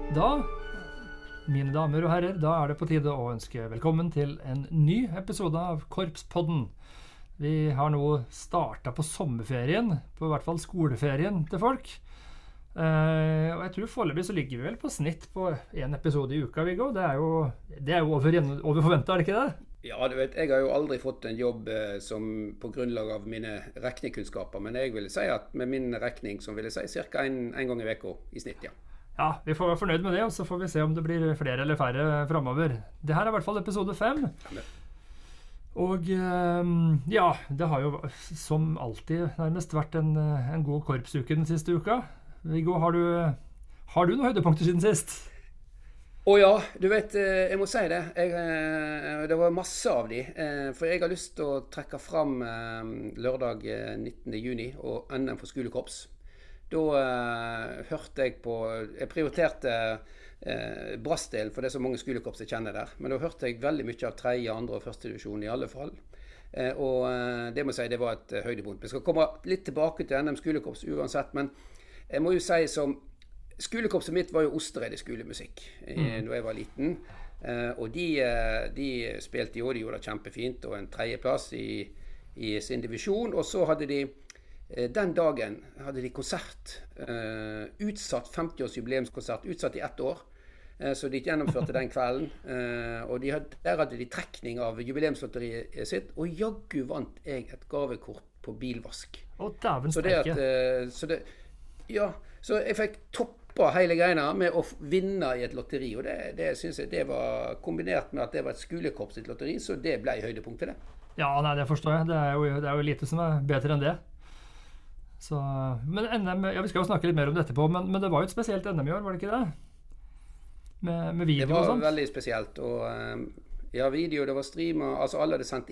Da, mine damer og herrer, da er det på tide å ønske velkommen til en ny episode av Korpspodden. Vi har nå startet på sommerferien, på i hvert fall skoleferien til folk. Og jeg tror foreløpig så ligger vi vel på snitt på en episode i uka, Viggo. Det er jo over forventet, er det ikke det? Ja, du vet, jeg har jo aldri fått en jobb som på grunnlag av mine regningskunnskaper, men jeg vil si at med min regning, som vil jeg si, cirka en gang i veka i snitt, ja. Ja, vi får være fornøyd med det, og så får vi se om det blir flere eller færre fremover. Det her er i hvert fall episode 5. Og ja, det har jo som alltid nærmest vært en god korpsuke den siste uka. Viggo, har du noen høydepunkter siden sist? Ja, du vet, jeg må si det. Det var masse av de. For jeg har lyst til å trekke fram lørdag 19. juni og NM for skolekorps. Da hørte jeg på, jeg prioriterte brassdelen, for det er så mange skolekorps jeg kjenner der. Men da hørte jeg veldig mye av 3., 2. og 1. divisjon i alle fall. Og det må jeg si, det var et høydepunkt. Vi skal komme litt tilbake til NM skolekorps uansett, men jeg må jo si som skolekorpset mitt var jo Osterøy skolemusikk da jeg var liten. Og de spilte jo, de gjorde det kjempefint, og en 3. plass i sin divisjon. Og så hadde de den dagen hadde de konsert, utsatt 50-års jubileumskonsert, utsatt i 1 år, så de gjennomførte den kvelden, og der hadde de trekning av jubileumslotteriet sitt, og jaggu vant jeg et gavekort på bilvask. Å, dæven steike. Så jeg fikk toppa hele greina med å vinne i et lotteri, og det synes jeg det var kombinert med at det var et skolekorps sitt lotteri, så det ble høydepunktet det. Ja, nei, det forstår jeg. Det er jo lite som er bedre enn det. Så, men NM, ja, vi skal jo snakke litt mer om dette på, men det var jo et spesielt NM i år, var det ikke det? Med video og sånt? Det var veldig spesielt, og ja, video, det var streamet, altså alle hadde sendt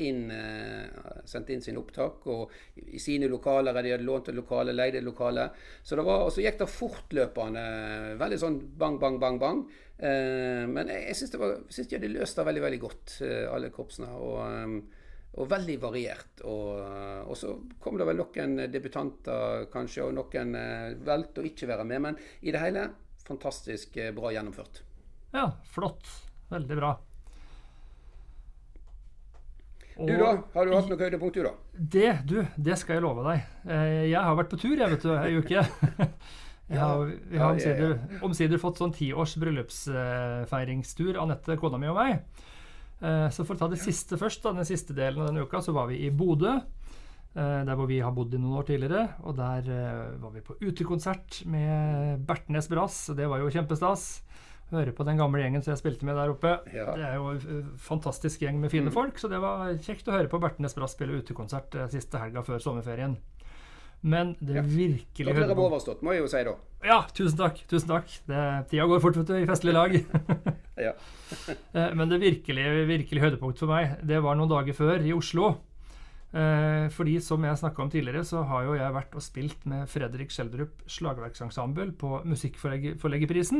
inn sin opptak, og i sine lokaler, de hadde lånt et lokale, leide et lokale, og så gikk det fortløpende, veldig sånn bang, bang, bang, bang, men jeg synes de hadde løst det veldig, veldig godt, alle korpsene, og veldig variert, og så kom det vel noen debutanter kanskje, og noen valgte å ikke være med, men i det hele fantastisk bra gjennomført. Ja, flott. Veldig bra. Du da? Har du hatt noe høydepunkt du da? Det skal jeg love deg. Jeg har vært på tur, jeg vet du, en uke. Vi har omsider fått sånn 10-års bryllupsfeiringstur, Annette, kona mi og meg. Så for å ta det siste først, den siste delen av denne uka, så var vi i Bodø, der hvor vi har bodd i noen år tidligere, og der var vi på utekonsert med Bertnes Brass, og det var jo kjempestas. Høre på den gamle gjengen som jeg spilte med der oppe. Ja. Det er jo en fantastisk gjeng med fine folk, så det var kjekt å høre på Bertnes Brass spille utekonsert siste helga før sommerferien. Men det virkelig... Da blir det overstått, må jeg jo si da. Ja, tusen takk. Tida går fort, vet du, i festlig lag. Ja. Men det virkelig høydepunkt for meg, det var noen dager før i Oslo. Fordi som jeg snakket om tidligere, så har jo jeg vært og spilt med Fredrik Schjelderup slagverksensemble på Musikkforleggerprisen.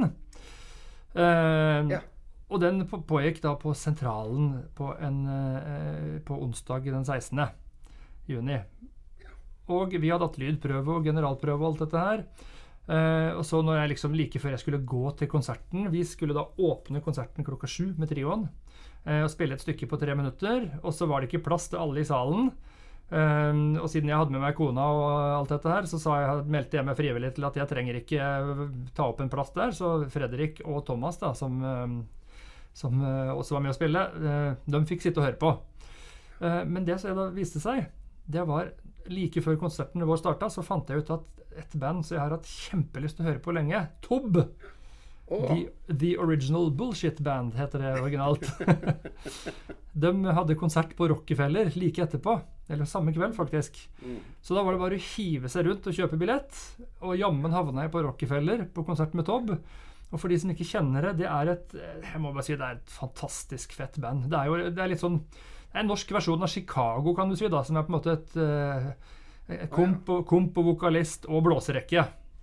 Og den pågikk da på Sentralen på onsdag den 16. juni. Og vi hadde hatt lydprøve og generalprøve og alt dette her. Og så når jeg liksom like før jeg skulle gå til konserten, vi skulle da åpne konserten 7:00 med trioen, og spille et stykke på 3 minutter, og så var det ikke plass til alle i salen. Og siden jeg hadde med meg kona og alt dette her, så meldte jeg meg frivillig til at jeg trenger ikke ta opp en plass der, så Fredrik og Thomas da, som også var med å spille, de fikk sitte og høre på. Men det som da viste seg, det var like før konserten vår startet, så fant jeg ut at et band som jeg har hatt kjempelyst til å høre på lenge, Tobb, The Original Bullshit Band heter det originalt. De hadde konsert på Rockefeller like etterpå, eller samme kveld faktisk. Så da var det bare å hive seg rundt og kjøpe billett, og jammen havnet jeg på Rockefeller på konsert med Tobb. Og for de som ikke kjenner det, jeg må bare si, det er et fantastisk fett band. Det er litt sånn, det er en norsk versjon av Chicago, kan du si da, som er på en måte et komp og vokalist og blåserekke.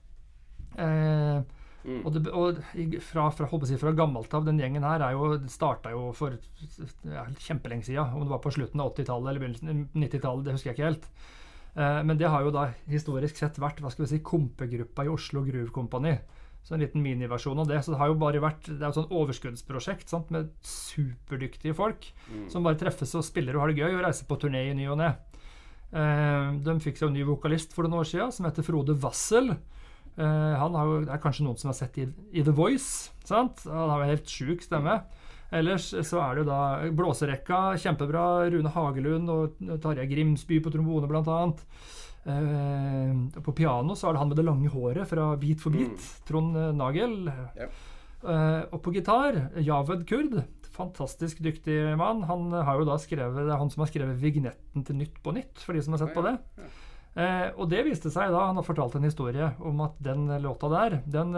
Og fra gammelt av, den gjengen her startet jo for kjempelenge siden, om det var på slutten av 80-tallet eller begynnelsen av 90-tallet, det husker jeg ikke helt. Men det har jo da historisk sett vært, hva skal vi si, kompegruppa i Oslo Groove Company, Så en liten miniversjon av det. Så det har jo bare vært, det er et sånn overskuddsprosjekt, sant, med superdyktige folk som bare treffes og spiller og har det gøy og reiser på turné i ny og ne. De fikk seg en ny vokalist for noen år siden som heter Frode Wassel. Han har jo, det er kanskje noen som har sett i The Voice, sant? Han har jo en helt syk stemme. Ellers så er det jo da blåserekka, kjempebra, Rune Hagelund og Tarjei Grimsby på trombone blant annet. På piano så er det han med det lange håret fra Beat for Beat, Trond Nagel. Og på gitar, Javed Kurd, fantastisk dyktig mann. Han har jo da skrevet, det er han som har skrevet vignetten til Nytt på Nytt, for de som har sett på det. Og det viste seg da, han har fortalt en historie om at den låta der,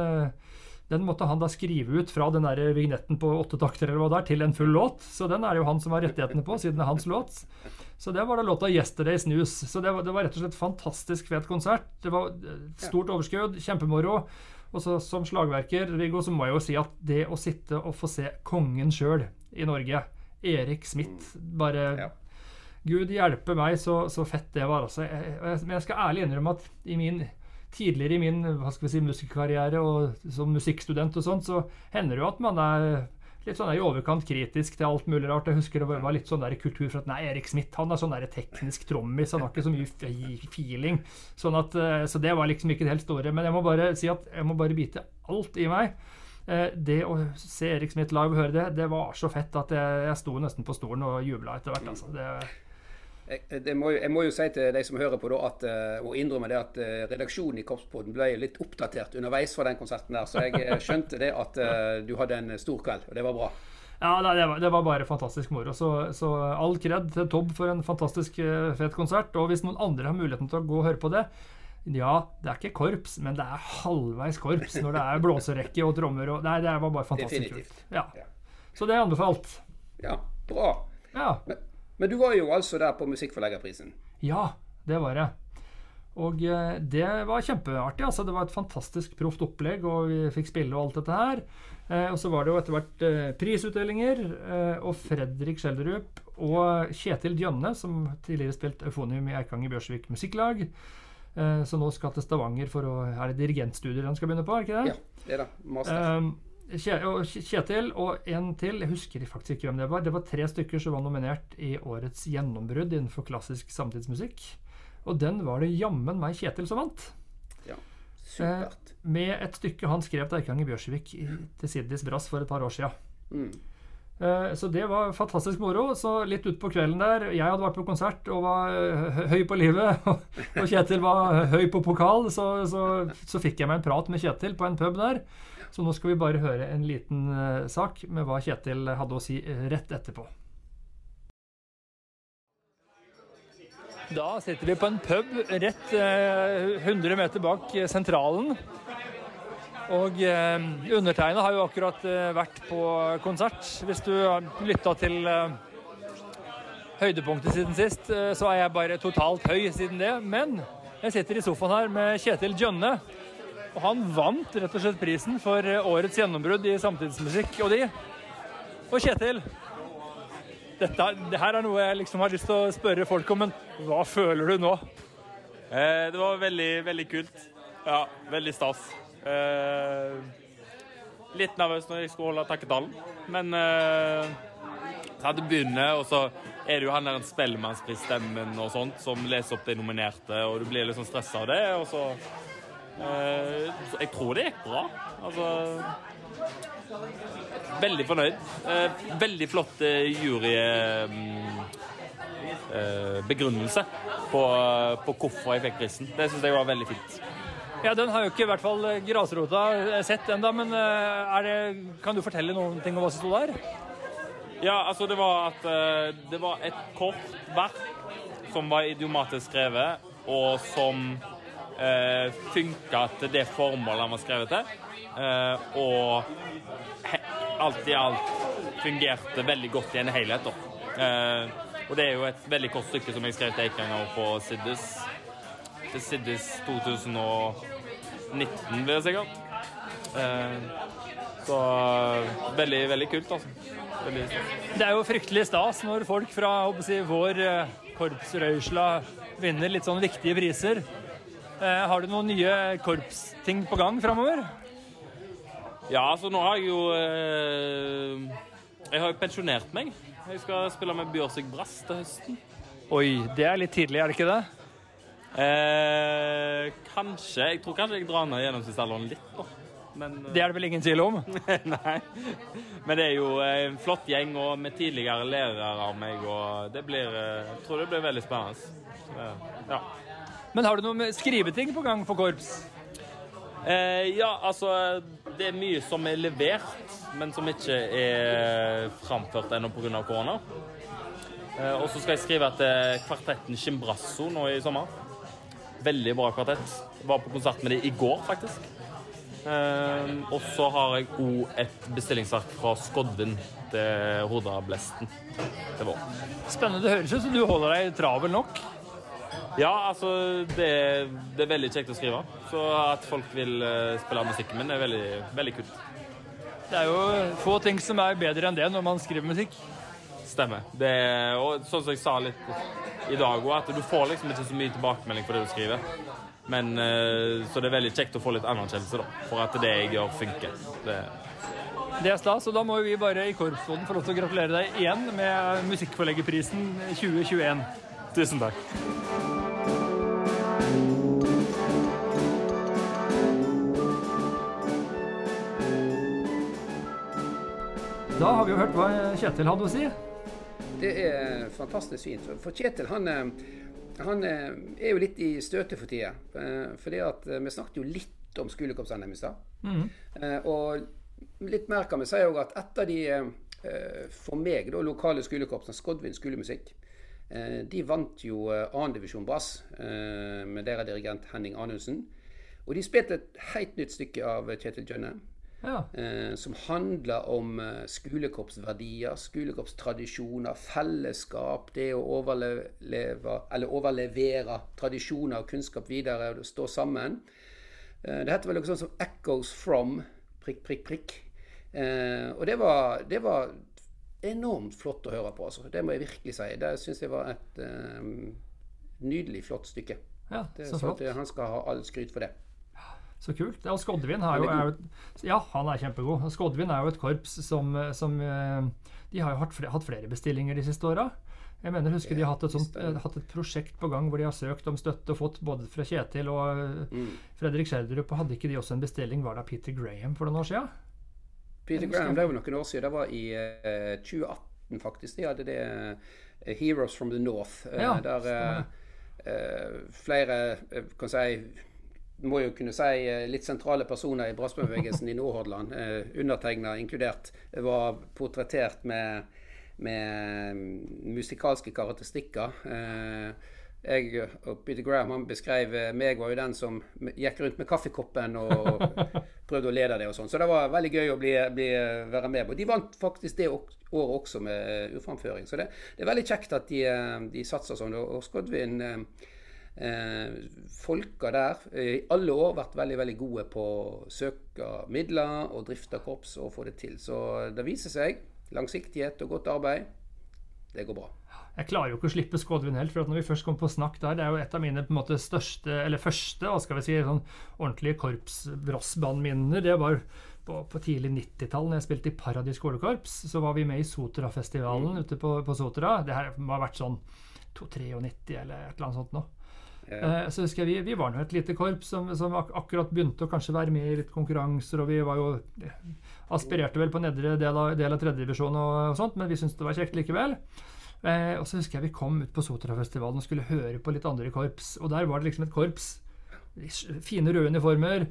den måtte han da skrive ut fra den der vignetten på 8 takter eller hva det er, til en full låt. Så den er det jo han som har rettighetene på, siden det er hans låt. Så det var da låta Yesterday's News. Så det var rett og slett fantastisk fet konsert. Det var stort overskudd, kjempemoro. Og så som slagverker, Viggo, så må jeg jo si at det å sitte og få se kongen selv i Norge, Erik Smith, bare... Gud hjelpe meg, så fett det var også. Men jeg skal ærlig innrømme at tidligere i min, hva skal vi si, musikkarriere og som musikkstudent og sånt, så hender det jo at man er litt sånn i overkant kritisk til alt mulig rart. Jeg husker det var litt sånn der kultur for at nei, Erik Smith, han er sånn der teknisk trommis, han har ikke så mye feeling. Sånn at, så det var liksom ikke det helt store. Men jeg må bare si at jeg må bare bite alt i meg. Det å se Erik Smith live og høre det var så fett at jeg sto nesten på stolen og jublet etter hvert. Altså. Jeg må jo si til de som hører på da, og innrømme det at redaksjonen i Korpspodden ble litt oppdatert underveis fra den konserten der, så jeg skjønte det at du hadde en stor kveld, og det var bra. Ja, det var bare fantastisk moro, så all kred til Tobb for en fantastisk fet konsert, og hvis noen andre har muligheten til å gå og høre på det, ja, det er ikke korps, men det er halvveis korps når det er blåserekke og trommer, og nei, det var bare fantastisk kult. Ja. Så det er anbefalt. Ja, bra. Ja. Men du var jo altså der på Musikkforleggerprisen. Ja, det var jeg. Og det var kjempeartig. Altså. Det var et fantastisk proft opplegg, og vi fikk spille og alt dette her. Og så var det jo etter hvert prisutdelinger, og Fredrik Skjelderup og Kjetil Djønne, som tidligere spilt Eufonium i Eikanger Bjørsvik Musikklag. Så nå skal til Stavanger for er det dirigentstudier han skal begynne på, er ikke det? Ja, det er det. Master. Kjetil og en til, jeg husker faktisk ikke hvem det var. Det var 3 stykker som var nominert i årets gjennombrudd innenfor klassisk samtidsmusikk. Og den var det jammen meg Kjetil som vant. Ja, supert. Med et stykke han skrev til Eikanger Bjørsvik til Siddis Brass for et par år siden. Så det var fantastisk moro. Så litt ut på kvelden der, jeg hadde vært på konsert og var høy på livet, og Kjetil var høy på pokal, så fikk jeg meg en prat med Kjetil på en pub der. Så nå skal vi bare høre en liten sak med hva Kjetil hadde å si rett etterpå. Da sitter vi på en pub rett 100 meter bak sentralen. Og undertegnet har jo akkurat vært på konsert. Hvis du har lyttet til høydepunktet siden sist, så er jeg bare totalt høy siden det. Men jeg sitter i sofaen her med Kjetil Djønne, og han vant rett og slett prisen for årets gjennombrudd i samtidsmusikk. Og Kjetil, det her er noe jeg liksom har lyst til å spørre folk om, men hva føler du nå? Det var veldig, veldig kult. Ja, veldig stas. Litt nervøs når jeg skulle holde takketalen, men så hadde det begynnet, og så er det jo han der en spellemannspris-stemmen og sånt, som leser opp de nominerte, og du blir litt sånn stresset av det, og så jeg tror det gikk bra. Altså, veldig fornøyd. Veldig flott begrunnelse på hvorfor jeg fikk prisen. Det synes jeg var veldig fint. Ja, den har jo ikke i hvert fall grasrota sett enda, men kan du fortelle noen ting om hva som stod der? Ja, altså det var et kort verk som var idiomatisk skrevet, og som funket til det formålet han var skrevet til, og alt i alt fungerte veldig godt i en helhet. Og det er jo et veldig kort stykke som jeg skrev til Eikanger på Siddis. Til Siddis 2019, vil jeg sikkert. Så veldig, veldig kult, altså. Veldig stas. Det er jo fryktelig stas når folk fra vår korpsrøysla vinner litt sånn viktige priser. Har du noen nye korpsting på gang fremover? Ja, altså nå har jeg jo jeg har jo pensjonert meg. Jeg skal spille med Bjørsvik Brass til høsten. Oi, det litt tidlig, det ikke det? Kanskje. Jeg tror kanskje jeg drar ned gjennomsnittsalderen litt da. Men, det det vel ingen tvil om? Nei. Men det jo en flott gjeng, og med tidligere lærere av meg, og det blir, jeg tror det blir veldig spennende. Så, ja. Men har du noe med skriveting på gang for korps? Ja, altså, det mye som levert, men som ikke framført ennå på grunn av korona. Og så skal jeg skrive til kvartetten Chimbrasso nå i sommer. Veldig bra kvartett. Var på konsert med dem i går, faktisk. Og så har jeg også et bestillingsverk fra Skodvin til Hordablesten til vår. Spennende, det høres ut som du holder deg travel nok. Ja, altså, det veldig kjekt å skrive. Så at folk vil spille musikken min veldig, veldig kult. Det jo få ting som bedre enn det når man skriver musikk. Stemmer. Og sånn som jeg sa litt i dag, at du får liksom ikke så mye tilbakemelding på det du skriver. Men så det veldig kjekt å få litt anerkjennelse da, for at det jeg gjør funker. Det stas, og da må vi bare i Korpspodden få lov til å gratulere deg igjen med Musikkforleggerprisen 2021. Tusen takk. Da har vi jo hørt hva Kjetil hadde å si. Det fantastisk fint. For Kjetil, han jo litt i støtet for tida. Fordi at vi snakket jo litt om skolekorps-NM i stad. Og litt mer kan vi si også at etter de, for meg, da, lokale skolekorpsene, Skodvin skolemusikk, de vant jo 2. divisjon brass med deres dirigent Henning Anundsen. Og de spilte et helt nytt stykke av Kjetil Gjønne. Ja. Som handler om skolekorpsverdier, skolekorpstradisjoner, fellesskap, det å overlevere tradisjoner og kunnskap videre og stå sammen. Det heter vel noe sånt som Echoes from ... Og det var enormt flott å høre på, altså. Det må jeg virkelig si. Det synes jeg var et nydelig flott stykke. Ja, så flott. Han skal ha all skryt for det. Så kult. Og Skodvin ja, han kjempegod. Skodvin jo et korps som de har jo hatt flere bestillinger de siste åra. Jeg mener, husker de har hatt et prosjekt på gang hvor de har søkt om støtte og fått både fra Kjetil og Fredrik Schjelderup, og hadde ikke de også en bestilling, var det Peter Graham for noen år siden? Peter Graham, det var noen år siden, det var i 2018 faktisk, de hadde det Heroes from the North, der flere, kan si, må jo kunne si litt sentrale personer i brassbevegelsen i Nordhordland, undertegnet inkludert, var portrettert med musikalske karakteristikker. Jeg og Peter Graham, han beskrev meg, var jo den som gikk rundt med kaffekoppen og prøvde å lede det og sånn. Så det var veldig gøy å være med på. De vant faktisk det året også med urframføring. Så det veldig kjekt at de satser sånn. Og Skodvin folka der i alle år vært veldig, veldig gode på å søke midler og drifte korps og få det til. Så det viser seg langsiktighet og godt arbeid. Det går bra. Jeg klarer jo ikke å slippe Skodvin helt, for når vi først kom på snakk der, det jo et av mine på en måte største, eller første, hva skal vi si, sånn ordentlige korpsbrassbandminner. Det var på tidlig 90-tall, når jeg spilte i Paradis skolekorps, så var vi med i Sotra-festivalen ute på Sotra. Det her må ha vært sånn 93 eller et eller annet sånt nå. Så husker jeg, vi var nå et lite korps som akkurat begynte å kanskje være med i litt konkurranser, og vi var jo aspirerte vel på nedre del av 3. divisjon og sånt, men vi syntes det var kjekt likevel. Og så husker jeg vi kom ut på Sotra-festivalen og skulle høre på litt andre korps, og der var det liksom et korps, fine røde uniformer,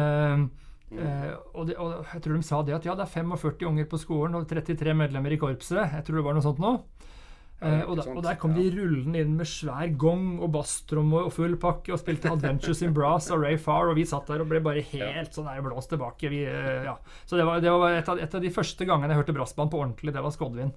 og jeg tror de sa det at ja, det 45 unger på skolen og 33 medlemmer i korpset, jeg tror det var noe sånt nå. Og der kom de rullende inn med svær gong og basstrom og full pakke og spilte Adventures in Brass og Ray Farr, og vi satt der og ble bare helt sånn der blåst tilbake. Så det var et av de første gangene jeg hørte brassband på ordentlig. Det var Skodvin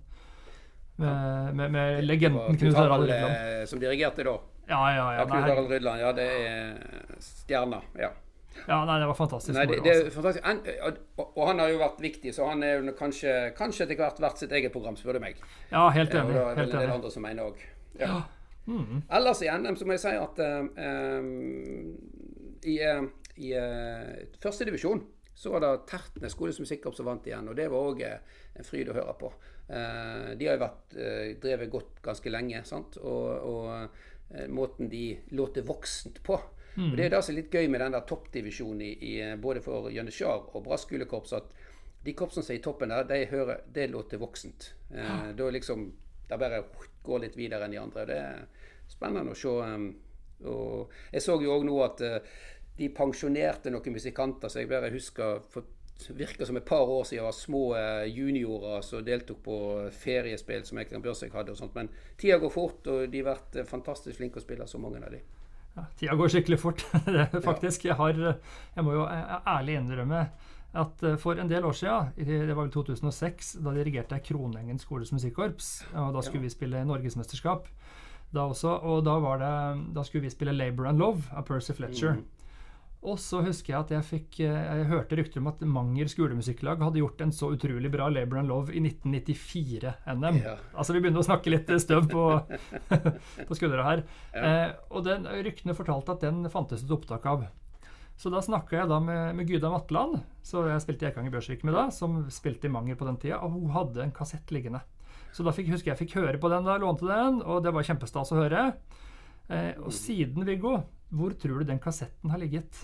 med legenden Knut Harald Rydland som dirigerte da. Ja, Knut Harald Rydland, ja, det stjerna, ja. Ja, nei, det var fantastisk. Nei, det fantastisk. Og han har jo vært viktig, så han jo kanskje etter hvert vært sitt eget program, spør du meg. Ja, helt enig. Og det en del andre som mener også. Ja. Ellers i NM så må jeg si at i 1. divisjon Så var det Tertnes skolesmusikkorps som vant igjen, og det var også en fryd å høre på. De har jo drevet godt ganske lenge, sant? Og måten de låter voksent på. Og det er det som er litt gøy med den der toppdivisjonen både for Janitsjar og Brass skolekorps, at de korpsene som er i toppen der, det låter voksent. Da liksom, det bare går litt videre enn de andre. Det er spennende å se. Og jeg så jo også nå at de pensjonerte noen musikanter, så jeg bare husker, virker som et par år siden var små juniorer som deltok på feriespill som Ekland Børsek hadde og sånt, men tida går fort, og de har vært fantastisk flinke å spille, så mange av de. Ja, tida går skikkelig fort, faktisk. Jeg må jo ærlig innrømme at for en del år siden, det var vel 2006, da dirigerte jeg Kronengen skoles musikkorps, og da skulle vi spille Norgesmesterskap da også, og da skulle vi spille Labor and Love av Percy Fletcher. Og så husker jeg at jeg hørte rykter om at Manger skolemusikklag hadde gjort en så utrolig bra Labor and Love i 1994 NM. Ja. Altså vi begynner å snakke litt støv på skuldra her. Ja. Og ryktene fortalte at den fantes et opptak av. Så da snakket jeg da med Gyda Matland, så jeg spilte i Eikanger Børsvik med da, som spilte i Manger på den tida, og hun hadde en kassett liggende. Så da husker jeg fikk høre på den da, lånte den, og det var kjempestas å høre. Og siden, Viggo, hvor tror du den kassetten har ligget?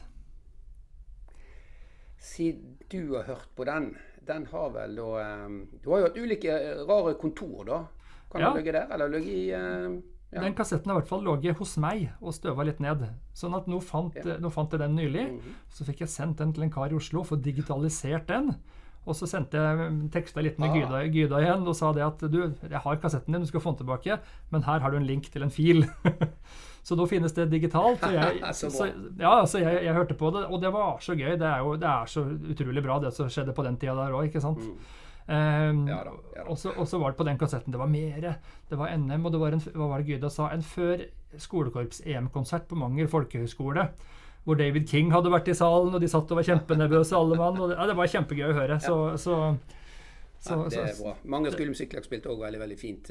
Siden du har hørt på den har vel da du har jo hatt ulike rare kontor da. Kan den ligge der, eller ligge i Den kassetten har i hvert fall ligget hos meg og støva litt ned. Sånn at nå fant jeg den nylig. Så fikk jeg sendt den til en kar i Oslo for digitalisert den. Og så sendte jeg teksta litt med Gyda igjen og sa det at du, jeg har kassetten din, du skal få den tilbake, men her har du en link til en fil. Så nå finnes det digitalt. Så jeg hørte på det, og det var så gøy. Det er så utrolig bra det som skjedde på den tida der også, ikke sant? Og så var det på den kassetten det var mer, det var NM, og det var hva var det Gyda sa, en før skolekorps EM-konsert på Manger folkehøyskole, hvor David King hadde vært i salen, og de satt og var kjempenervøse alle mann, og det var kjempegøy å høre. Det er bra. Mange skolemusikklag spilte også veldig, veldig fint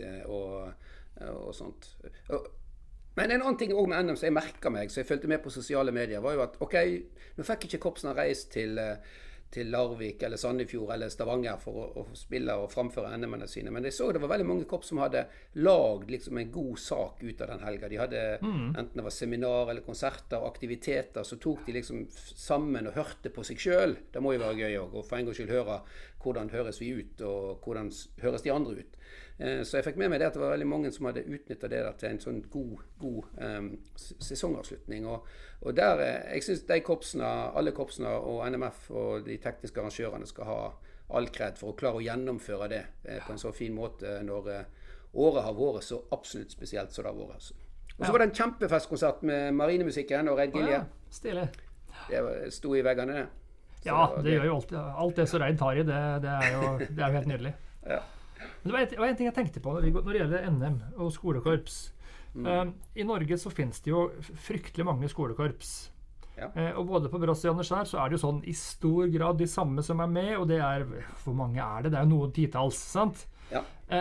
og sånt. Men en annen ting også med NM som jeg merket meg, så jeg følte med på sosiale medier, var jo at nå fikk ikke korpsene reist til Larvik eller Sandefjord eller Stavanger for å spille og framføre NM-ene sine. Men jeg så det var veldig mange korps som hadde lagd liksom en god sak ut av den helga. De hadde enten det var seminar eller konserter og aktiviteter, så tok de liksom sammen og hørte på seg selv. Det må jo være gøy også, og for en gangs skyld høre hvordan høres vi ut, og hvordan høres de andre ut. Så jeg fikk med meg det at det var veldig mange som hadde utnyttet det der til en sånn god sesongavslutning. Og der, jeg synes alle korpsene og NMF og de tekniske arrangørene skal ha all kred for å klare å gjennomføre det på en så fin måte når året har vært så absolutt spesielt som det har vært. Og så var det en kjempefestkonsert med marinemusikken og Reid Gilje. Stilig. Det sto i veggene det. Det gjør jo alltid. Alt det som Reid tar i, det er jo helt nydelig. Ja. Men det var en ting jeg tenkte på når det gjelder NM og skolekorps. I Norge så finnes det jo fryktelig mange skolekorps. Ja. Og både på Brass og Janitsjar så er det jo sånn i stor grad de samme som er med, og det er, hvor mange er det? Det er jo noen titalls, sant? Ja.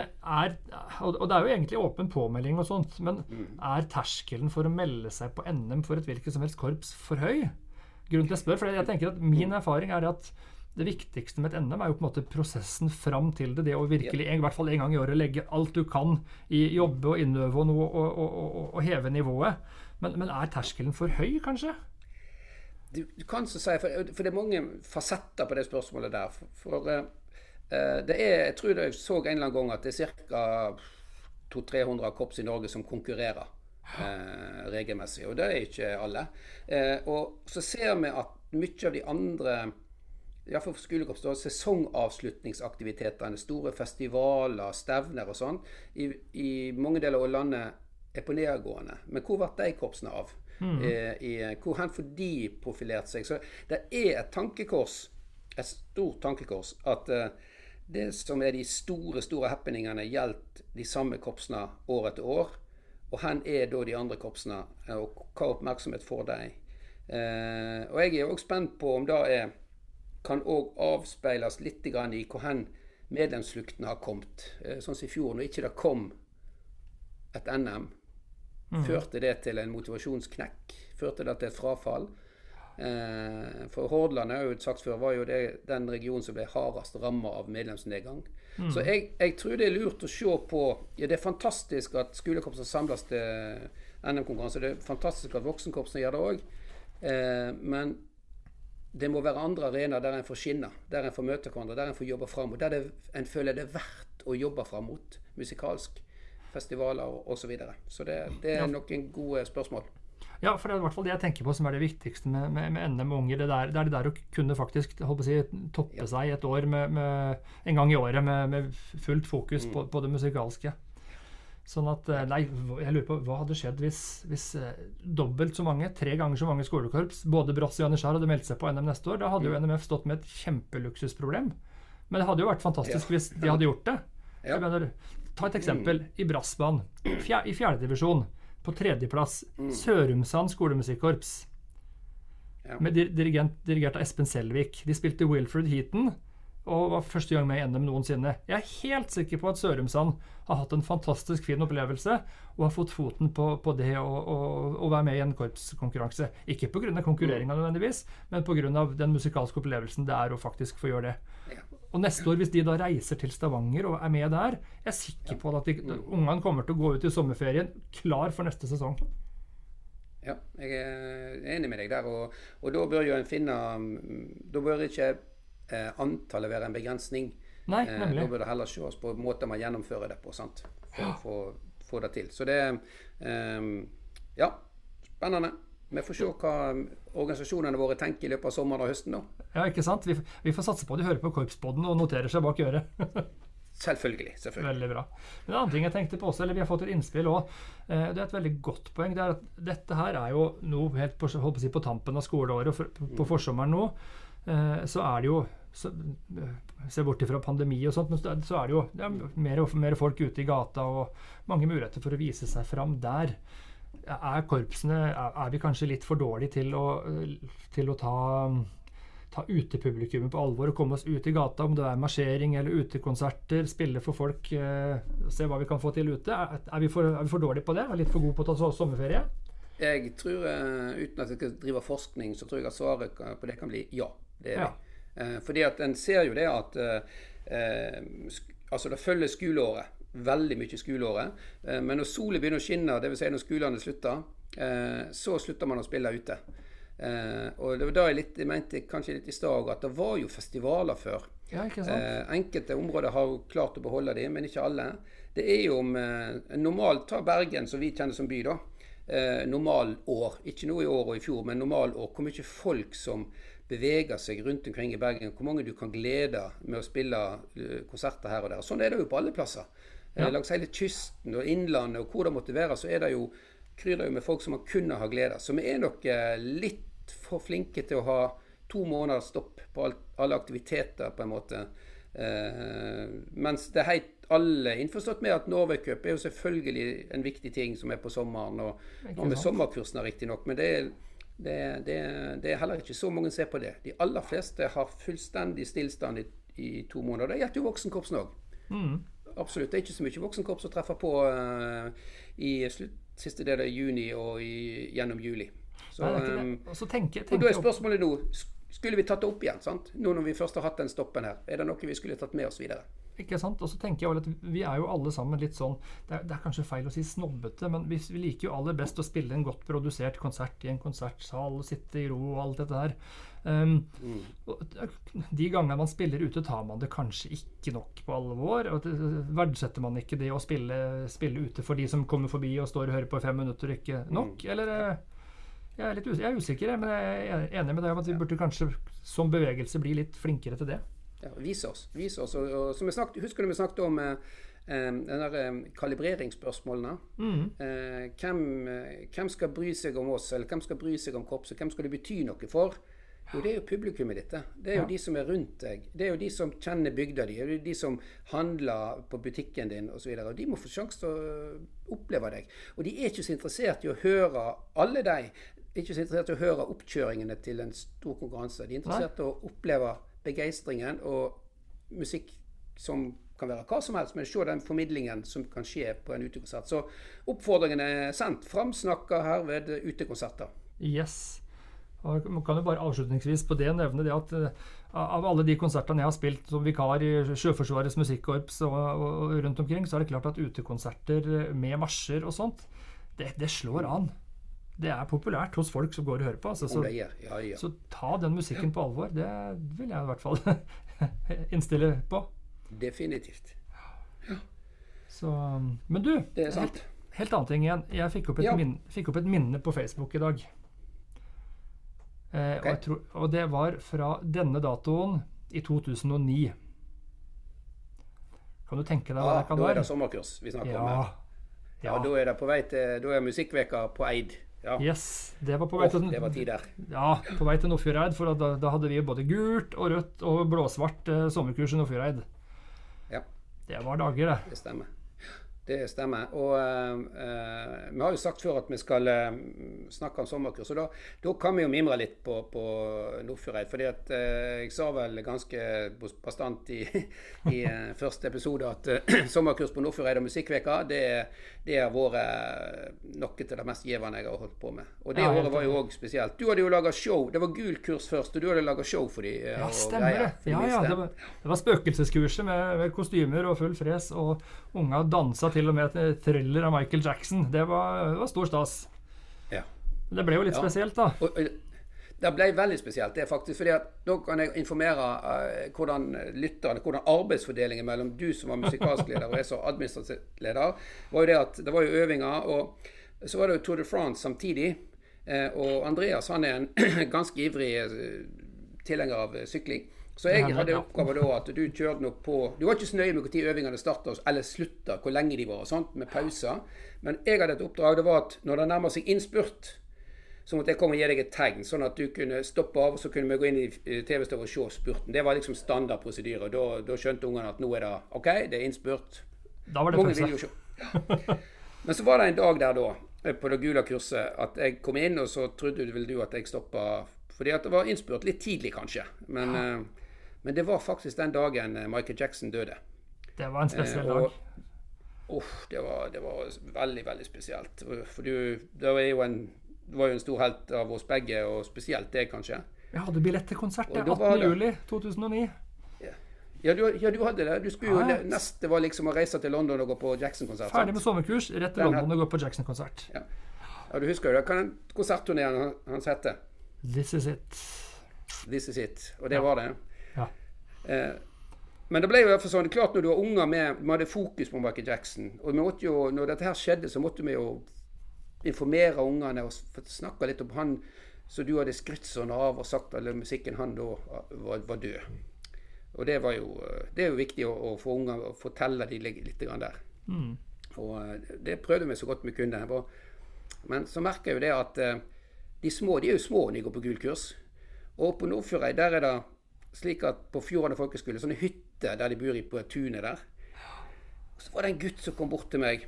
Og det er jo egentlig åpen påmelding og sånt, men er terskelen for å melde seg på NM for et hvilket som helst korps for høy? Grunnen til å spørre, for jeg tenker at min erfaring er at det viktigste med et NM er jo på en måte prosessen fram til det å virkelig, i hvert fall en gang i året, legge alt du kan i jobbe og innøve og noe, og heve nivået. Men er terskelen for høy, kanskje? Du kan så si, for det er mange fasetter på det spørsmålet der. For det jeg tror jeg så en eller annen gang at det er ca. 200-300 korps i Norge som konkurrerer regelmessig, og det er ikke alle. Og så ser vi at mye av de andre, i hvert fall for skolekorps, sesongavslutningsaktivitetene, store festivaler, stevner og sånn, i mange deler av landet er på nedgående. Men hvor ble de korpsene av? Hvor hen får de profilert seg? Så det er et tankekors, et stort tankekors, at det som er de store happeningene gjelder de samme korpsene år etter år, og hen er da de andre korpsene, og hva oppmerksomhet får de? Og jeg er også spent på om det kan også avspeiles litt i hvor medlemsflukten har kommet. Sånn som i fjor, når ikke det kom et NM, førte det til en motivasjonsknekk, førte det til et frafall. For Hordaland, jeg har jo sagt før, var jo den regionen som ble hardest rammet av medlemsnedgang. Så jeg tror det lurt å se på, ja, det fantastisk at skolekorpsene samles til NM-konkurranse, det fantastisk at voksenkorpsene gjør det også, men det må være andre arenaer der en får skinne, der en får møte hverandre, der en får jobbe frem, og der en føler det verdt å jobbe frem mot musikalsk, festivaler og så videre. Så det noen gode spørsmål. Ja, for det er i hvert fall det jeg tenker på som det viktigste med NM og unger. Det er det der å kunne faktisk toppe seg et år en gang i året med fullt fokus på det musikalske. Sånn at, jeg lurer på, hva hadde skjedd hvis dobbelt så mange, 3 ganger så mange skolekorps, både Brass og Janitsjar hadde meldt seg på NM neste år? Da hadde jo NMF stått med et kjempeluksusproblem. Men det hadde jo vært fantastisk hvis de hadde gjort det. Jeg mener, ta et eksempel i Brassbanen, i 4. divisjon, på 3. plass, Sørumsand skolemusikkorps, med dirigert av Espen Selvik. De spilte Wilfred Heaton, og var første gang med i NM noensinne. Jeg er helt sikker på at Sørumsand har hatt en fantastisk fin opplevelse, og har fått foten på det å være med i en korpskonkurranse. Ikke på grunn av konkurreringen nødvendigvis, men på grunn av den musikalske opplevelsen det å faktisk få gjøre det. Og neste år, hvis de da reiser til Stavanger og med der, jeg er sikker på at ungene kommer til å gå ut i sommerferien klar for neste sesong. Ja, jeg er enig med deg der, og da bør jo en finne, da bør ikke antallet være en begrensning. Nei, nemlig. Da bør det heller ses på måten man gjennomfører det på, sant? For å få det til. Så det ja, spennende. Vi får se hva organisasjonene våre tenker i løpet av sommeren og høsten da. Ja, ikke sant? Vi får satse på at de hører på Korpspodden og noterer seg bak øret. Selvfølgelig. Veldig bra. Men en annen ting jeg tenkte på også, eller vi har fått et innspill også, det et veldig godt poeng, det at dette her jo nå helt på tampen av skoleåret, på forsommeren nå, så det jo, se bort ifra pandemi og sånt, men så det jo mer og mer folk ute i gata og mange muligheter for å vise seg fram der. Korpsene, vi kanskje litt for dårlige til å ta utepublikummet på alvor og komme oss ut i gata, om det marsjering eller utekonserter, spille for folk, se hva vi kan få til ute. Vi for dårlige på det? Litt for gode på å ta sommerferie? Jeg tror, uten at jeg skal drive forskning, så tror jeg at svaret på det kan bli ja. Det vi. Fordi at en ser jo det at altså det følger skoleåret, veldig mye skoleåret, men når solen begynner å skinne, det vil si når skolene slutter, så slutter man å spille ute. Og det var da jeg mente kanskje litt i stad at det var jo festivaler før. Ja, ikke sant? Enkelte områder har jo klart å beholde dem, men ikke alle. Det jo om normalt, ta Bergen som vi kjenner som by da, normal år, ikke noe i år og i fjor, men normal år, hvor mye folk som beveger seg rundt omkring i Bergen, hvor mange du kan glede med å spille konserter her og der. Sånn det jo på alle plasser. Langs hele kysten og innlandet og hvor det måtte være, så det jo krydder jo med folk som man kunne ha glede. Så vi nok litt for flinke til å ha 2 måneder stopp på alle aktiviteter på en måte. Mens det helt alle innforstått med at Norway Cup jo selvfølgelig en viktig ting som på sommeren, og med sommerkursene riktig nok, men det heller ikke så mange ser på det. De aller fleste har fullstendig stillstand i 2 måneder. Det gjelder jo voksenkorpsen også. Absolutt, det ikke så mye voksenkorps å treffe på i siste del av juni og gjennom juli. Så, og da spørsmålet nå, skulle vi tatt det opp igjen, sant? Nå når vi først har hatt den stoppen her, det noe vi skulle tatt med oss videre? Ikke sant? Og så tenker jeg at vi jo alle sammen litt sånn, det kanskje feil å si snobbete, men vi liker jo aller best å spille en godt produsert konsert i en konsertsal, sitte i ro og alt dette her. De gangene man spiller ute, tar man det kanskje ikke nok på alvor, og verdsetter man ikke det å spille ute for de som kommer forbi og står og hører på 5 minutter ikke nok, eller jeg er usikker, men jeg er enig med deg om at vi burde kanskje som bevegelse bli litt flinkere til det. Ja, vise oss. Og som husker du vi snakket om den der kalibreringsspørsmålene? Hvem skal bry seg om oss, eller hvem skal bry seg om korpset? Hvem skal det bety noe for? Jo, det jo publikummet ditt. Det jo de som rundt deg. Det jo de som kjenner bygda di. Det jo de som handler på butikken din, og så videre. Og de må få sjanse til å oppleve deg. Og de ikke så interessert i å høre alle deg. Ikke så interessert i å høre oppkjøringene til en stor konkurranse. De interessert i å oppleve begeistringen og musikk som kan være hva som helst, men se den formidlingen som kan skje på en utekonsert. Så oppfordringen sendt. Framsnakker her ved utekonserter. Yes. Og man kan jo bare avslutningsvis på det nevne det at av alle de konsertene jeg har spilt som vikar i Sjøforsvarets musikkorps og rundt omkring, så er det klart at utekonserter med marsjer og sånt, det slår an. Det er populært hos folk som går og hører på. Altså, så ta den musikken på alvor. Det vil jeg i hvert fall innstille på. Definitivt. Ja. Så, men du, det er sant. Helt annen ting igjen. Jeg fikk opp et minne på Facebook i dag. Okay. Og det var fra denne datoen i 2009. Kan du tenke deg hva det kan være? Da er det sommerkurs vi snakker om her. Ja, da er det på vei til, da er musikkveka på Eid. Ja. Yes, det var på vei til, det var tid der. Ja, på vei til Nordfjordeid, for da hadde vi både gult og rødt og blåsvart sommerkurs i Nordfjordeid. Ja. Det var dager, det. Det stemmer. Det stemmer. Og vi har jo sagt før at vi skal snakke om sommerkurs, og da kan vi jo mimre litt på Nordfjordeid, fordi at jeg sa vel ganske bastant i første episode at sommerkurs på Nordfjordeid og musikkveka, det har vært noe til det mest givende jeg har holdt på med. Og det året var jo også spesielt. Du hadde jo laget show. Det var gul kurs først, og du hadde laget show for de. Ja, stemmer det. Ja, det var spøkelseskurset med kostymer og full fres, og unga dansa til og med et thriller av Michael Jackson. Det var stor stas. Ja. Det ble jo litt spesielt, da. Det ble veldig spesielt, det er faktisk, fordi at da kan jeg informere hvordan arbeidsfordelingen mellom du som var musikalsk leder og jeg som administrativ leder, var jo det at det var jo øvinger, og så var det jo Tour de France samtidig, og Andreas han er en ganske ivrig tilhenger av sykling. Så jeg hadde oppgave da at du kjørte nok på. Du var ikke så nøye med hvor tid øvingene startet eller sluttet, hvor lenge de var og sånt, med pauser. Men jeg hadde et oppdrag, det var at når det nærmer seg innspurt, så måtte jeg komme og gi deg et tegn, sånn at du kunne stoppe av, og så kunne vi gå inn i TV-støv og se spurten. Det var liksom standardprosedyre, og da skjønte ungene at nå er det ok, det er innspurt. Da var det mange vil jo se. Ja. Men så var det en dag der da, på det gule kurset, at jeg kom inn, og så trodde vel du at jeg stoppet, fordi at det var innspurt litt tidlig kanskje. Men det var faktisk den dagen Michael Jackson døde. Det var en spesiell dag. Det var veldig, veldig spesielt. For det var jo en stor helt av oss begge, og spesielt det kanskje. Jeg hadde billett til konsert 18. juli 2009. Ja, du hadde det. Du skulle jo neste var liksom å reise til London og gå på Jackson-konsert. Ferdig med sommerkurs, rett til London og gå på Jackson-konsert. Ja, du husker jo det. Hva den konsertturneren hans hette? This is it. This is it. Og det var det. Ja. Men det ble jo i hvert fall sånn, klart når du var unger med, vi hadde fokus på Michael Jackson, og vi måtte jo, når dette her skjedde, så måtte vi jo informere ungene og snakke litt om han, så du hadde skrytt sånn av og sagt at musikken han da var død. Og det var jo, det er jo viktig å få unger å fortelle de litt grann der. Og det prøvde vi så godt vi kunne. Men så merker jeg jo det at de er jo små når de går på gul kurs. Og på Nordfjordeid, der er det slik at på Fjordane folkeskole, sånne hytter der de bor på tunet der. Og så var det en gutt som kom bort til meg,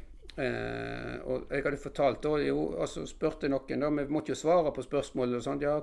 og jeg hadde fortalt, og så spurte noen, da, vi måtte jo svare på spørsmål og sånt, ja,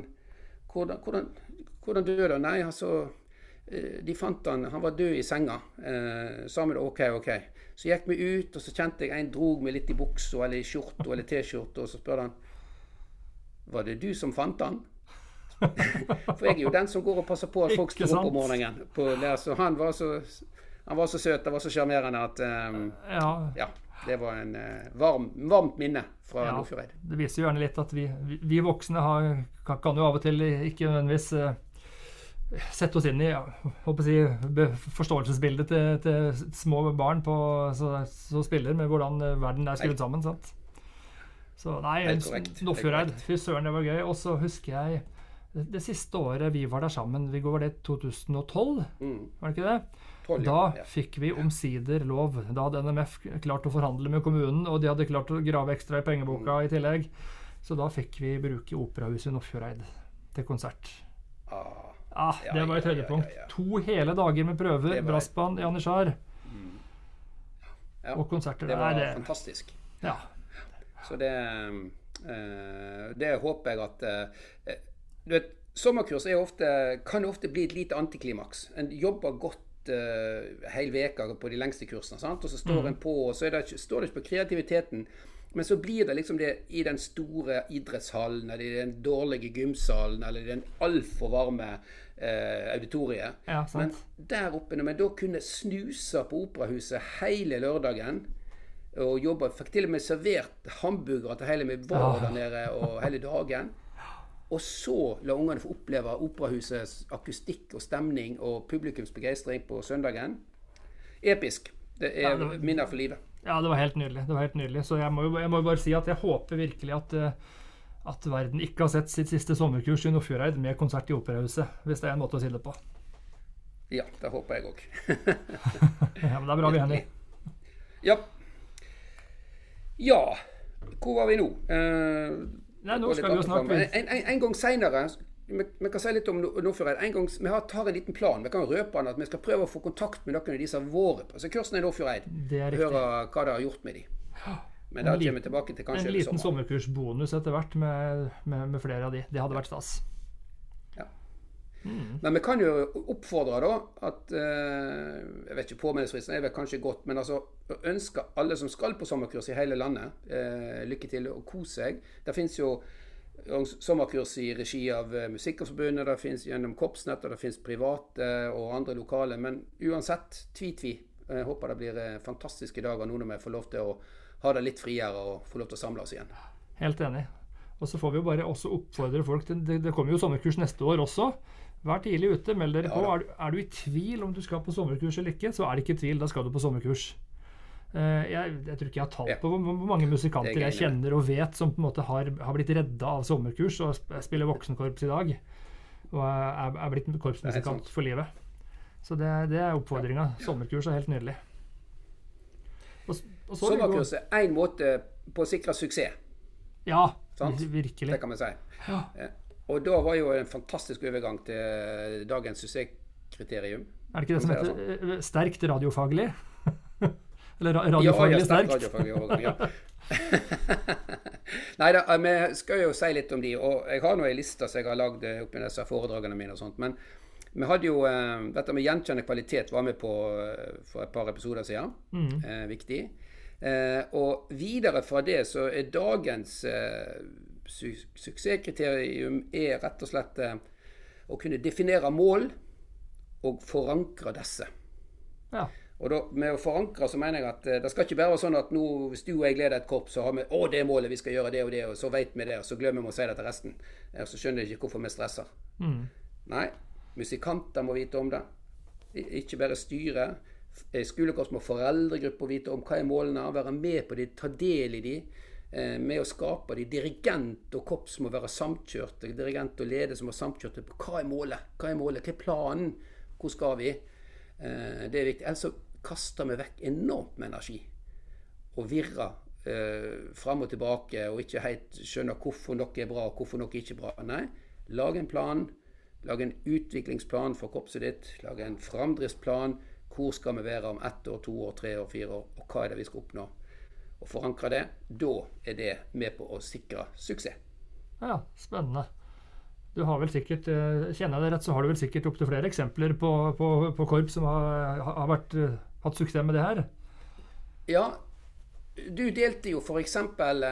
hvordan døde han? Nei, altså, de fant han var død i senga, sa vi da, ok. Så gikk vi ut, og så kjente jeg en drog meg litt i buksa, eller i skjorte, eller t-skjorte, og så spurte han, var det du som fant han? For jeg er jo den som går og passer på at folk står opp om morgenen så han var så søt, det var så charmerende at det var en varmt minne fra Nordfjordeid. Det viser jo gjerne litt at vi voksne kan jo av og til ikke nødvendigvis sette oss inn i forståelsesbildet til små barn som spiller med hvordan verden er skrudd sammen, sant? Så nei, Nordfjordeid, fy søren, det var gøy. Og så husker jeg det siste året vi var der sammen, vi går det 2012, var det ikke det? 12, da fikk vi omsider lov. Da hadde NMF klart å forhandle med kommunen, og de hadde klart å grave ekstra i pengeboka i tillegg. Så da fikk vi bruke Operahuset i Nordfjordeid til konsert. Det var et høydepunkt. 2 hele dager med prøver, brassband, Janitsjar. Og konserter. Det var fantastisk. Ja. Så det håper jeg at du vet, sommerkurs kan ofte bli et lite antiklimaks. En jobber godt hele veka på de lengste kursene, sant? Og så står en på, og så står det ikke på kreativiteten. Men så blir det liksom det i den store idrettshallen, eller i den dårlige gymsalen, eller i den altfor varme auditoriet. Ja, sant. Men der oppe, når man da kunne snuse på Operahuset hele lørdagen, og fikk til og med servert hamburgere til hele med var der nede og hele dagen, og så la ungene få oppleve Operahusets akustikk og stemning og publikums begeistring på søndagen. Episk. Det minner for livet. Ja, det var helt nydelig. Det var helt nydelig. Så jeg må jo bare si at jeg håper virkelig at verden ikke har sett sitt siste sommerkurs i Nordfjordeid med konsert i Operahuset, hvis det er en måte å si det på. Ja, det håper jeg også. Ja, men det er bra vi er enige. Ja. Ja, hvor var vi nå? Nei, nå skal vi jo snakke. En gang senere, vi kan si litt om Nordfjordeid. En gang, vi har en liten plan. Vi kan røpe den at vi skal prøve å få kontakt med noen av disse våre. Altså kursen i Nordfjordeid. Det er riktig. Høre hva det har gjort med dem. Men da kommer vi tilbake til kanskje en liten sommerkursbonus etter hvert med flere av de. Det hadde vært stas. Ja. Men vi kan jo oppfordre da at jeg vet ikke, påmeldingsfristen er vel kanskje godt, men altså ønsker alle som skal på sommerkurs i hele landet lykke til og kose seg. Det finnes jo sommerkurs i regi av Musikkerforbundet, det finnes gjennom Korpsnett, og det finnes private og andre lokale, men uansett, tvi. Jeg håper det blir fantastiske dager nå når vi får lov til å ha det litt friere og få lov til å samle oss igjen. Helt enig. Og så får vi jo bare også oppfordre folk til, det kommer jo sommerkurs neste år også. Vær tidlig ute, meld dere på. Er du i tvil om du skal på sommerkurs eller ikke, så er det ikke tvil, da skal du på sommerkurs. Jeg tror ikke jeg har talt på hvor mange musikanter jeg kjenner og vet som på en måte har blitt redda av sommerkurs og spiller voksenkorps i dag. Og er blitt korpsmusikant for livet. Så det er oppfordringen. Sommerkurs er helt nydelig. Sommerkurs er en måte på å sikre suksess. Ja, sant? Virkelig. Det kan vi si. Ja. Og da var jo en fantastisk overgang til dagens suksesskriterium. Er det ikke det som heter sterkt radiofaglig? Eller radiofaglig sterkt? Ja, radiofaglig overgang, ja. Neida, vi skal jo si litt om de, og jeg har nå en liste som jeg har lagd opp i disse foredragene mine og sånt, men vi hadde jo, dette med gjenkjennende kvalitet var med på for et par episoder siden, viktig. Og videre fra det så er dagens suksesskriterium rett og slett å kunne definere mål og forankre disse. Ja. Og da, med å forankre så mener jeg at det skal ikke bare være sånn at nå, hvis du og jeg leder et korps, så har vi, det målet, vi skal gjøre det og det, og så vet vi det, og så glemmer vi å si det til resten. Så skjønner jeg ikke hvorfor vi stresser. Nei, musikanter må vite om det. Ikke bare styre. Skolekorps må foreldregrupper vite om hva er målene, være med på de, ta del i de, med å skape de. Dirigent og korps må være samkjørte. Dirigent og ledelse må samkjørte på hva er målet, hva er planen, hvor skal vi? Det er viktig. Ellers så kaster vi vekk enormt med energi og virrer fram og tilbake og ikke helt skjønner hvorfor noe er bra og hvorfor noe ikke er bra. Nei, lag en plan, lag en utviklingsplan for korpset ditt, lag en framdriftsplan. Hvor skal vi være om 1 år, 2 år, 3 år, 4 år, og hva er det vi skal oppnå? Og forankre det, da er det med på å sikre suksess. Ja, spennende. Du har vel sikkert, kjenner jeg det rett, så har du vel sikkert opp til flere eksempler på korps som har hatt suksess med det her? Ja, du delte jo for eksempel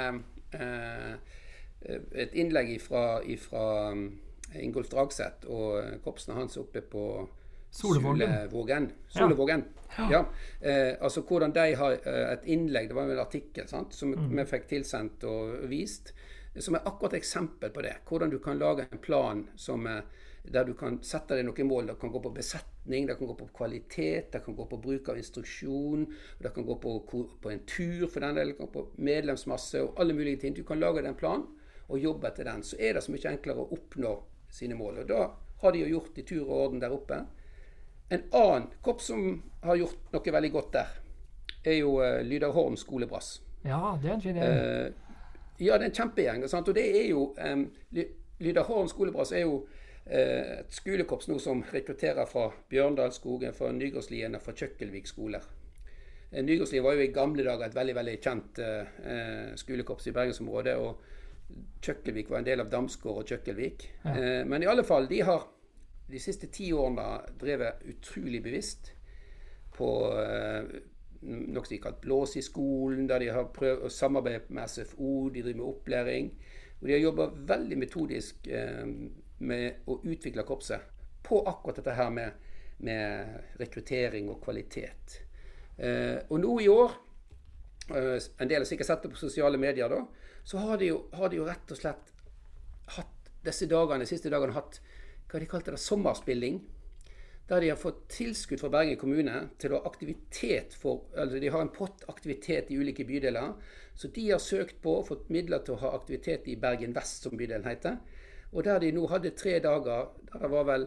et innlegg fra Ingolf Dragseth og korpsene hans oppe på Solevågen. Ja. Altså hvordan de har et innlegg, det var en artikkel, sant, som vi fikk tilsendt og vist, som er akkurat et eksempel på det. Hvordan du kan lage en plan der du kan sette deg noen mål. Det kan gå på besetning, det kan gå på kvalitet, det kan gå på bruk av instruksjon, det kan gå på en tur for den del, det kan gå på medlemsmasse og alle mulige ting. Du kan lage den plan og jobbe etter den. Så er det så mye enklere å oppnå sine mål. Og da har de jo gjort i tur og orden der oppe. En annen korps som har gjort noe veldig godt der, er jo Lyderhorn skolebrass. Ja, det er en fin gjeng. Ja, det er en kjempegjeng. Og det er jo Lyderhorn skolebrass er jo et skolekorps nå som rekrutterer fra Bjørndalsskogen, fra Nygårdslien og fra Kjøkkelvik skoler. Nygårdslien var jo i gamle dager et veldig, veldig kjent skolekorps i Bergensområdet, og Kjøkkelvik var en del av Damsgård og Kjøkkelvik. Ja. Men i alle fall, de har de siste 10 årene drevet utrolig bevisst på noe som de kaller Blås i skolen, der de har prøvd å samarbeide med SFO, de driver med opplæring. Og de har jobbet veldig metodisk med å utvikle korpset på akkurat dette her med rekruttering og kvalitet. Og nå i år, en del har sikkert sett det på sosiale medier da, så har de jo rett og slett hatt de siste dagene hatt, hva de kalte det, sommerspilling, der de har fått tilskudd fra Bergen kommune til å ha aktivitet de har en pott aktivitet i ulike bydeler, så de har søkt på og fått midler til å ha aktivitet i Bergen Vest, som bydelen heter, og der de nå hadde 3 dager, der det var vel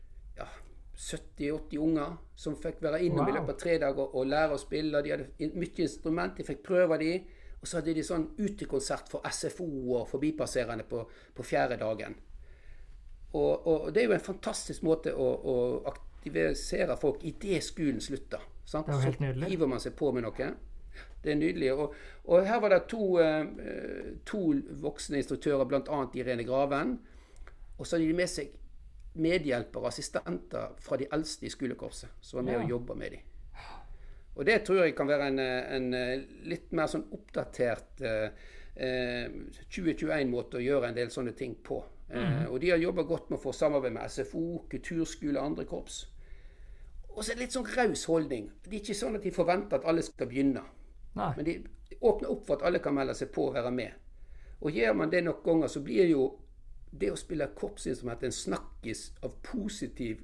70-80 unger som fikk være innom i løpet av 3 dager og lære å spille, de hadde mye instrument, de fikk prøve de, og så hadde de sånn utekonsert for SFO og forbipasserende på 4. dagen. Og det er jo en fantastisk måte å aktivisere folk i det skolen slutter. Sant? Det er jo helt nydelig. Så hiver man seg på med noe. Det er nydelig. Og her var det to voksne instruktører, blant annet Irene Graven, og så hadde de med seg medhjelpere, assistenter fra de eldste i skolekorpset, som var med å jobbe med dem. Og det tror jeg kan være en litt mer sånn oppdatert 2021-måte å gjøre en del sånne ting på. Og de har jobbet godt med å få samarbeid med SFO, kulturskole og andre korps. Og så er det litt sånn raus holdning. Det er ikke sånn at de forventer at alle skal begynne. Nei. Men de åpner opp for at alle kan melde seg på og være med. Og gjør man det nok ganger, så blir jo det å spille korpsinstrument en snakkis av positiv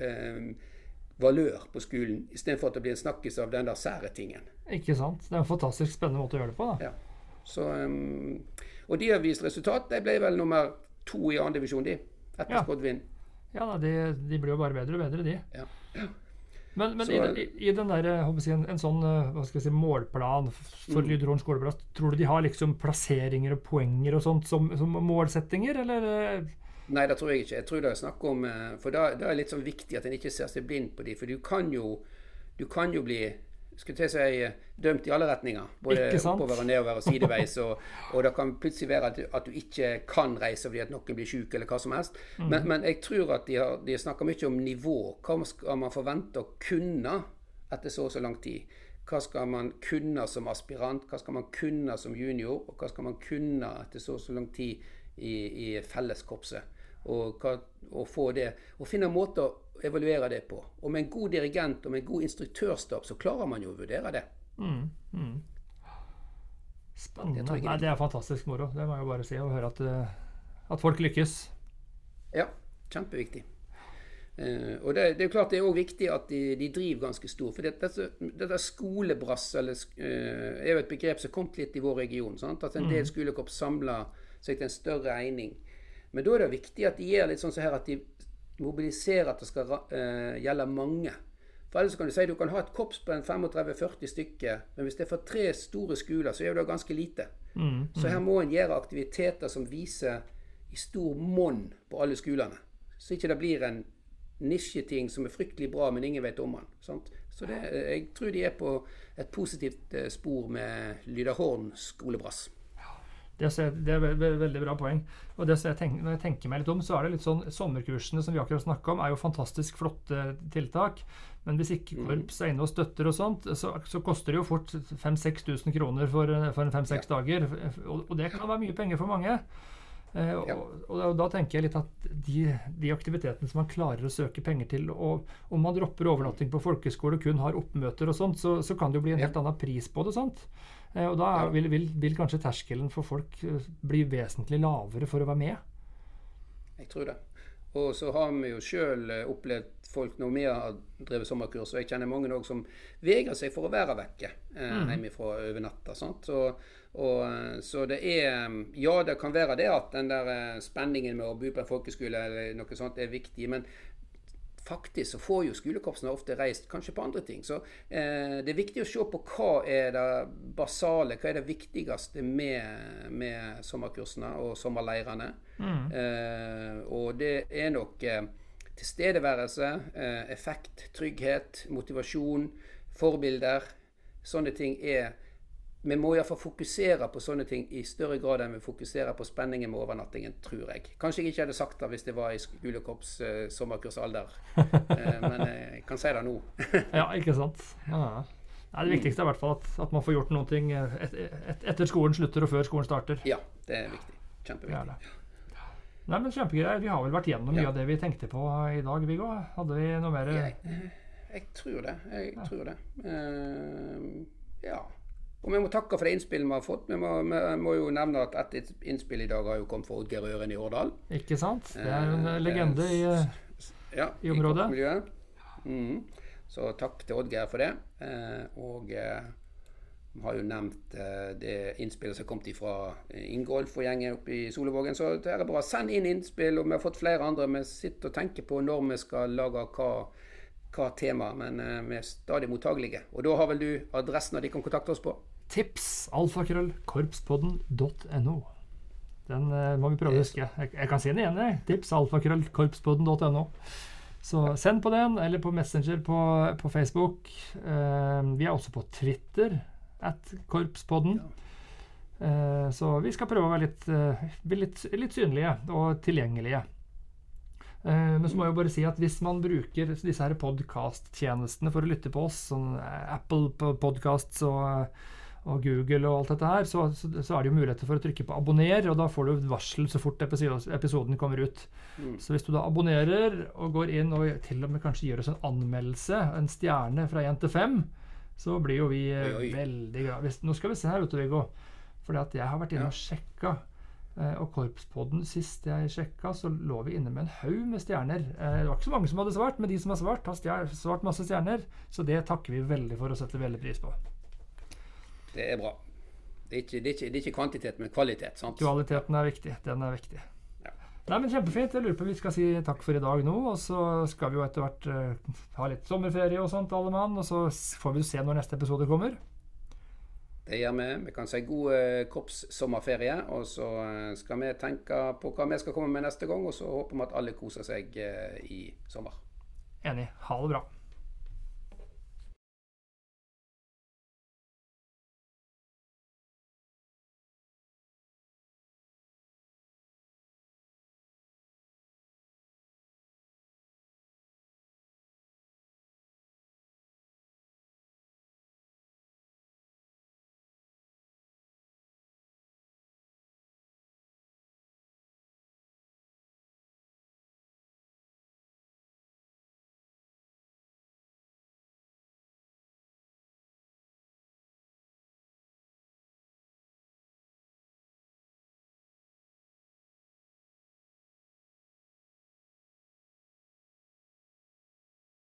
valør på skolen, i stedet for at det blir en snakkis av den der sære tingen. Ikke sant? Det er en fantastisk spennende måte å gjøre det på, da. Ja. Så, og de har vist resultat. De ble vel nummer 2 i 2. divisjon, de. Etter Skodvin. Ja, de blir jo bare bedre og bedre, de. Ja. Men i den der, en sånn hva skal jeg si, målplan for Lyderhorn skoleplass, tror du de har liksom plasseringer og poenger og sånt som målsettinger, eller? Nei, det tror jeg ikke. Jeg tror det er snakk om, for da er det litt sånn viktig at en ikke ser seg blind på de, for du kan jo bli, skulle jeg si, dømt i alle retninger, både oppover og nedover og sideveis, og det kan plutselig være at du ikke kan reise fordi at noen blir syk eller hva som helst. Men jeg tror at de snakker mye om nivå. Hva skal man forvente å kunne etter så lang tid? Hva skal man kunne som aspirant? Hva skal man kunne som junior? Og hva skal man kunne etter så lang tid i felleskorpset? Og få det, og finne en måte å evaluere det på. Og med en god dirigent og med en god instruktørstab så klarer man jo å vurdere det. Spennende. Nei, det er fantastisk moro. Det må jeg jo bare si, å høre at folk lykkes. Ja, kjempeviktig. Og det er jo klart det er også viktig at de driver ganske stor, for dette skolebrass er jo et begrep som kom litt i vår region, sant? At en del skolekorps samler seg til en større egning. Men da er det viktig at de gjør litt sånn så her at de mobiliserer at det skal gjelde mange. For ellers kan du si du kan ha et korps på en 35-40 stykker, men hvis det er for 3 store skoler, så er det ganske lite. Så her må en gjøre aktiviteter som viser i stor monn på alle skolene. Så ikke det blir en nisjeting som er fryktelig bra, men ingen vet om den. Sant? Så jeg tror de er på et positivt spor med Lyderhorn skolebrass. Det er veldig bra poeng. Og når jeg tenker meg litt om, så er det litt sånn, sommerkursene som vi akkurat snakket om, er jo fantastisk flotte tiltak. Men hvis ikke korps er inne og støtter og sånt, så koster det jo fort 5-6 tusen kroner for en 5-6 dager. Og det kan være mye penger for mange. Og da tenker jeg litt at de aktivitetene som man klarer å søke penger til, og om man dropper overnatting på folkeskole og kun har oppmøter og sånt, så kan det jo bli en helt annen pris på det, sant? Og da vil kanskje terskelen for folk bli vesentlig lavere for å være med. Jeg tror det. Og så har vi jo selv opplevd folk når vi har drevet sommerkurs, og jeg kjenner mange også som vegrer seg for å være vekke hjemmefra over natta. Sant? Så det er, ja, det kan være det at den der spenningen med å bo på en folkeskole eller noe sånt er viktig, men faktisk så får jo skolekorpsene ofte reist kanskje på andre ting. Så det er viktig å se på hva er det basale, hva er det viktigste med sommerkursene og sommerleirene. Og det er nok tilstedeværelse, effekt, trygghet, motivasjon, forbilder. Sånne ting vi må i hvert fall fokusere på sånne ting i større grad enn vi fokuserer på spenningen med overnattingen, tror jeg. Kanskje jeg ikke hadde sagt det hvis det var i skolekorps sommerkursalder, men jeg kan si det nå. Ja, ikke sant. Ja. Nei, det viktigste er i hvert fall at man får gjort noen ting etter skolen slutter og før skolen starter. Ja, det er viktig. Kjempeviktig. Nei, men kjempegreier. Vi har vel vært gjennom mye av det vi tenkte på i dag, Viggo. Hadde vi noe mer? Jeg tror det. Ja. Og vi må takke for det innspillet vi har fått. Vi må jo nevne at et innspill i dag har jo kommet fra Oddgeir Øren i Årdal. Ikke sant? Det er en legende i området. I korpsmiljøet. Så takk til Oddgeir for det. Og vi har jo nevnt det innspillet som kom fra Ingolf og gjengen oppe i Solevågen. Så det er bare send inn innspill, og vi har fått flere andre. Vi sitter og tenker på når vi skal lage hva tema, men vi er stadig mottagelige. Og da har vel du adressen de kan kontakte oss på? tips@korpspodden.no. Den må vi prøve å huske. Jeg kan si den igjen, tips@korpspodden.no. Så send på den, eller på Messenger på Facebook. Vi er også på Twitter @korpspodden. Så vi skal prøve å være litt synlige og tilgjengelige. Men så må jeg jo bare si at hvis man bruker disse her podcast-tjenestene for å lytte på oss, sånn Apple Podcasts og Google og alt dette her, så er det jo muligheter for å trykke på abonner, og da får du varsel så fort episoden kommer ut. Så hvis du da abonnerer og går inn og til og med kanskje gir oss en anmeldelse, en stjerne fra 1 til 5, så blir jo vi veldig glad. Nå skal vi se her, Viggo, fordi at jeg har vært inne og sjekka, og Korpspodden, sist jeg sjekka, så lå vi inne med en haug med stjerner. Det var ikke så mange som hadde svart, men de som har svart, har svart masse stjerner, så det takker vi veldig for og setter veldig pris på. Det er bra. Det er ikke kvantitet, men kvalitet, sant? Kvaliteten er viktig. Den er viktig. Ja. Nei, men kjempefint. Jeg lurer på om vi skal si takk for i dag nå, og så skal vi jo etter hvert ha litt sommerferie og sånt, alle mann, og så får vi se når neste episode kommer. Det gjør vi. Vi kan si god korpssommerferie, og så skal vi tenke på hva vi skal komme med neste gang, og så håper vi at alle koser seg i sommer. Enig. Ha det bra.